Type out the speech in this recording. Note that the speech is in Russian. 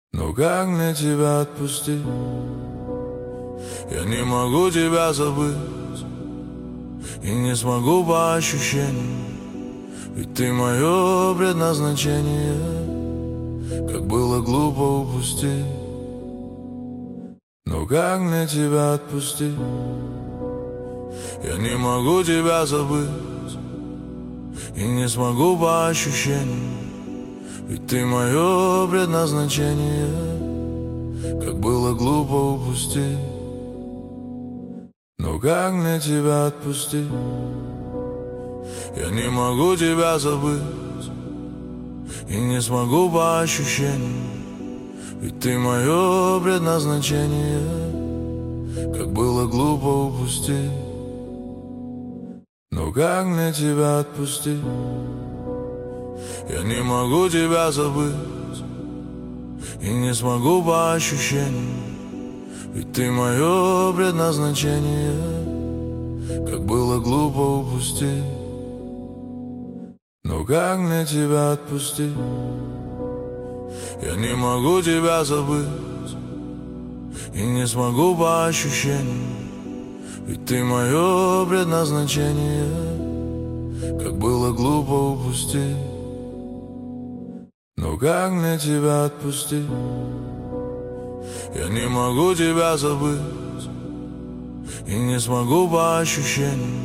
Ну как мне тебя отпустить? Я не могу тебя забыть и не смогу по ощущениям, ведь ты мое предназначение. Как было глупо упустить. Ну как мне тебя отпустить? Я не могу тебя забыть и не смогу по ощущениям, ведь ты мое предназначение. Как было глупо упустить. Ну как мне тебя отпустить? Я не могу тебя забыть и не смогу по ощущениям, ведь ты мое предназначение. Как было глупо упустить. Ну как мне тебя отпустить? Я не могу тебя забыть и не смогу по ощущениям, ведь ты мое предназначение. Как было глупо упустить. Ну как мне тебя отпустить? Я не могу тебя забыть и не смогу по ощущениям, ведь ты мое предназначение. Как было глупо упустить. Ну как мне тебя отпустить? Я не могу тебя забыть и не смогу по ощущениям,